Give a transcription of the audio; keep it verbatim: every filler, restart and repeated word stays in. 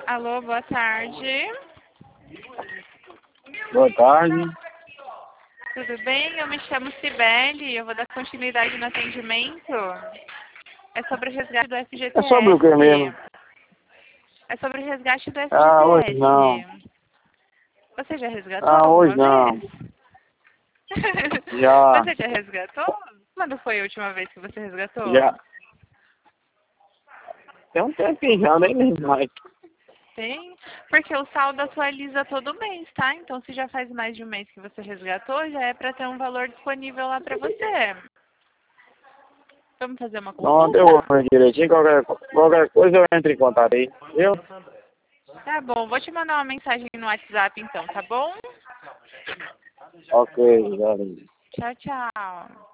Alô, boa tarde. Boa tarde. Tudo bem? Eu me chamo Cibele, eu vou dar continuidade no atendimento. É sobre o resgate do F G T S. É sobre o que mesmo? É sobre o resgate do Ah, hoje F G T S. não. Você já resgatou Ah, alguma hoje não. vez? Já, Você já resgatou? Quando foi a última vez que você resgatou? já. Tem um tempinho já, nem lembro mais. Tem? Porque o saldo atualiza todo mês, tá? Então, se já faz mais de um mês que você resgatou, já é para ter um valor disponível lá para você. Vamos fazer uma Não, consulta? eu vou ver direitinho. Qualquer, qualquer coisa eu entro em contato aí. Viu? Tá bom, vou te mandar uma mensagem no WhatsApp então, tá bom? Ok, valeu. Tchau, tchau.